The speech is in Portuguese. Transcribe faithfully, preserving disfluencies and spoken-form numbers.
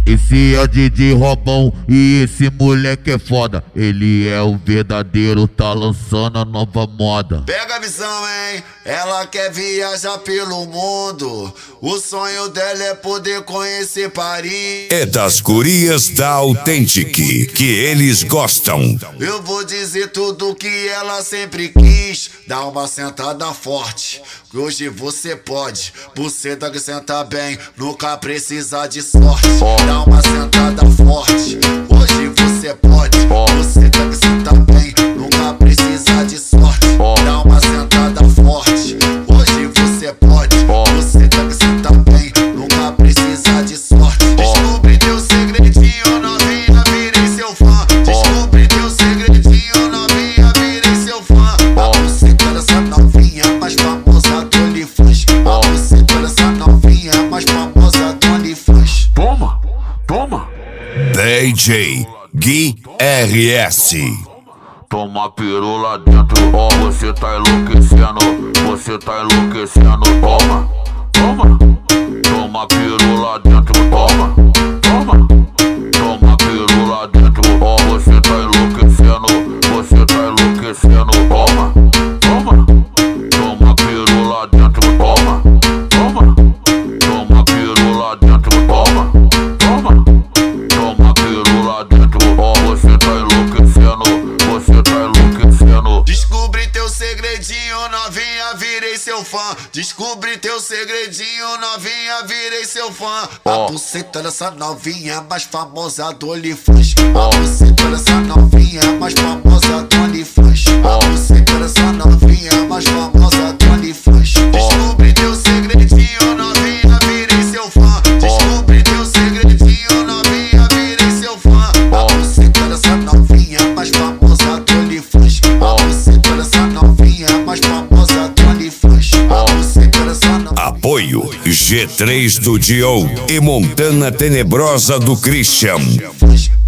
Esse é o D J Robão e esse moleque é foda. Ele é o verdadeiro, tá lançando a nova moda. Pega a visão, hein? Ela quer viajar pelo mundo. O sonho dela é poder conhecer Paris. É das gurias da Authentic que eles gostam. Eu vou dizer tudo que ela sempre quis. Dá uma sentada forte, que hoje você pode. Buceta que senta bem, nunca precisa de sorte. Dá uma sentada forte, hoje você pode. Buceta que senta bem, nunca precisa de sorte. Dá uma sentada forte, hoje você pode. Buceta que senta bem, nunca precisa de sorte. Descobri teu segredinho, novinha, virei seu fã. Descobri teu segredinho, novinha, virei seu fã. A buceta dessa novinha mais famosa do OnlyFans. A buceta dessa novinha mais famosa do OnlyFans. Toma, toma. D J Gui R S. Toma peru lá dentro, ó, oh, você tá enlouquecendo, você tá enlouquecendo. Toma, toma, toma peru lá dentro, toma, toma, toma peru lá dentro, ó, oh, você tá enlouquecendo, você tá enlouquecendo. Toma, toma, toma peru lá dentro, toma, toma, toma peru lá dentro, toma, toma, toma peru lá dentro, ó, oh, você tá enlouquecendo, você tá enlouquecendo. Descobri teu segredinho, novinha, virei seu fã. Descobri teu segredinho, novinha, virei seu fã. A buceta dessa novinha mais famosa do OnlyFans. A buceta dessa novinha mais famosa do OnlyFans. A buceta dessa novinha mais famosa do OnlyFans. Descobri teu segredinho, novinha, virei seu fã. Descobri teu segredinho, novinha, virei seu fã. A buceta dessa novinha mais famosa do OnlyFans. A buceta dessa novinha mais famosa do OnlyFans. A buceta dessa novinha. Apoio G três do Dio e Montana Tenebrosa do Christian.